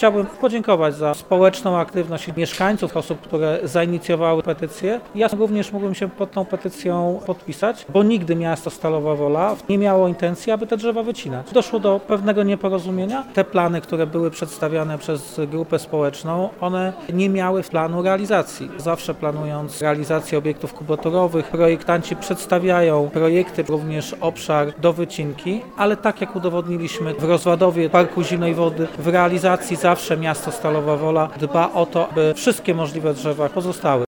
chciałbym podziękować za społeczną aktywność mieszkańców, osób, które zainicjowały petycję. Ja również mógłbym się pod tą petycją podpisać, bo nigdy miasto Stalowa Wola nie miało intencji, aby te drzewa wycinać. Doszło do pewnego nieporozumienia. Te plany, które były przedstawiane przez grupę społeczną, one nie miały planu realizacji. Zawsze planując realizację obiektów kubotorowych, projektanci przedstawiają projekty, również obszar do wycinki, ale tak jak udowodniliśmy w rozładowie Parku Zimnej Wody, w realizacji zawsze miasto Stalowa Wola dba o to, by wszystkie możliwe drzewa pozostały.